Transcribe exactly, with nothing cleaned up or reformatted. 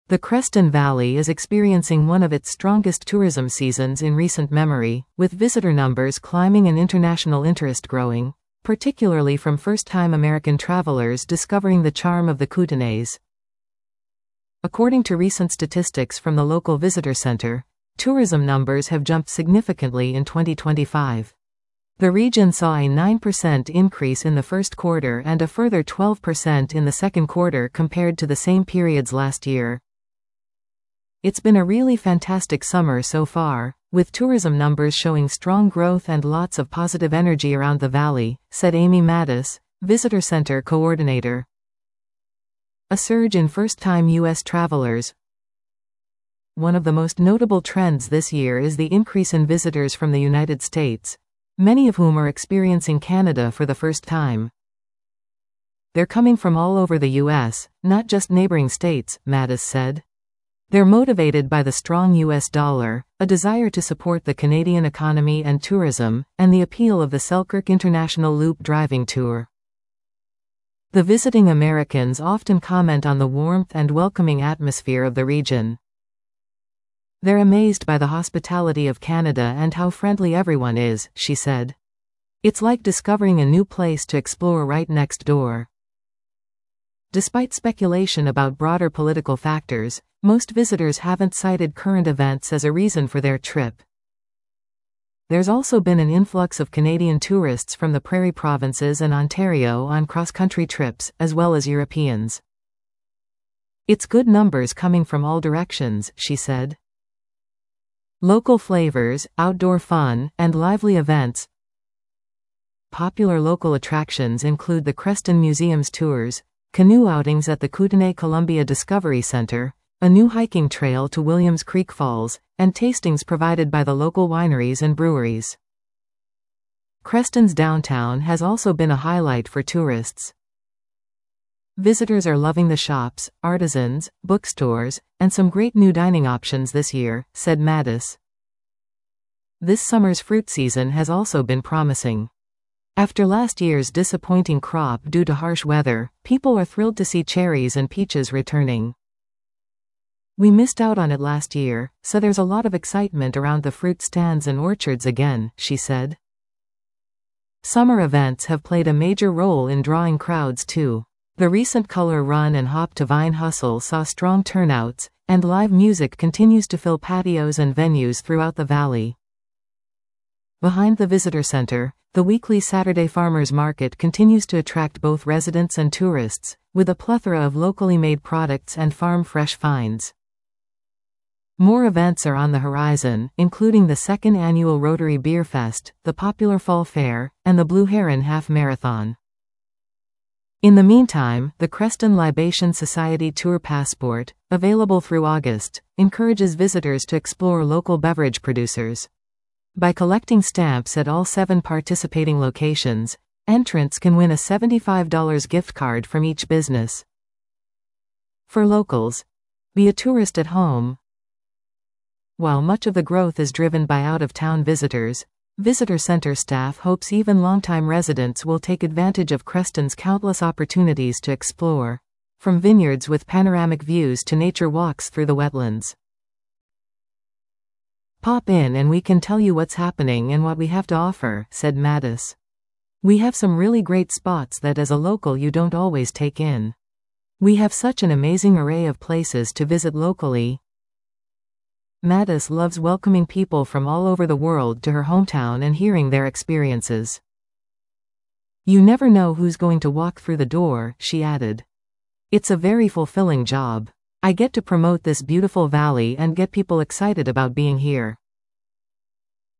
The Creston Valley is experiencing one of its strongest tourism seasons in recent memory, with visitor numbers climbing and international interest growing, particularly from first-time American travelers discovering the charm of the Kootenays. According to recent statistics from the local visitor center, tourism numbers have jumped significantly in twenty twenty-five. The region saw a nine percent increase in the first quarter and a further twelve percent in the second quarter compared to the same periods last year. It's been a really fantastic summer so far, with tourism numbers showing strong growth and lots of positive energy around the valley, said Amy Mattis, Visitor Center Coordinator. A surge in first-time U S travelers. One of the most notable trends this year is the increase in visitors from the United States, many of whom are experiencing Canada for the first time. They're coming from all over the U S, not just neighboring states, Mattis said. They're motivated by the strong U S dollar, a desire to support the Canadian economy and tourism, and the appeal of the Selkirk International Loop driving tour. The visiting Americans often comment on the warmth and welcoming atmosphere of the region. They're amazed by the hospitality of Canada and how friendly everyone is, she said. It's like discovering a new place to explore right next door. Despite speculation about broader political factors, most visitors haven't cited current events as a reason for their trip. There's also been an influx of Canadian tourists from the Prairie Provinces and Ontario on cross-country trips, as well as Europeans. It's good numbers coming from all directions, she said. Local flavors, outdoor fun, and lively events. Popular local attractions include the Creston Museum's tours, canoe outings at the Kootenay Columbia Discovery Center, a new hiking trail to Williams Creek Falls, and tastings provided by the local wineries and breweries. Creston's downtown has also been a highlight for tourists. Visitors are loving the shops, artisans, bookstores, and some great new dining options this year, said Mattis. This summer's fruit season has also been promising. After last year's disappointing crop due to harsh weather, people are thrilled to see cherries and peaches returning. We missed out on it last year, so there's a lot of excitement around the fruit stands and orchards again, she said. Summer events have played a major role in drawing crowds too. The recent Color Run and Hop to Vine Hustle saw strong turnouts, and live music continues to fill patios and venues throughout the valley. Behind the visitor center, the weekly Saturday Farmers Market continues to attract both residents and tourists, with a plethora of locally made products and farm-fresh finds. More events are on the horizon, including the second annual Rotary Beer Fest, the popular Fall Fair, and the Blue Heron Half Marathon. In the meantime, the Creston Libation Society Tour Passport, available through August, encourages visitors to explore local beverage producers. By collecting stamps at all seven participating locations, entrants can win a seventy-five dollars gift card from each business. For locals, be a tourist at home. While much of the growth is driven by out-of-town visitors, Visitor Center staff hopes even longtime residents will take advantage of Creston's countless opportunities to explore, from vineyards with panoramic views to nature walks through the wetlands. Pop in and we can tell you what's happening and what we have to offer, said Mattis. We have some really great spots that as a local you don't always take in. We have such an amazing array of places to visit locally. Mattis loves welcoming people from all over the world to her hometown and hearing their experiences. You never know who's going to walk through the door, she added. It's a very fulfilling job. I get to promote this beautiful valley and get people excited about being here.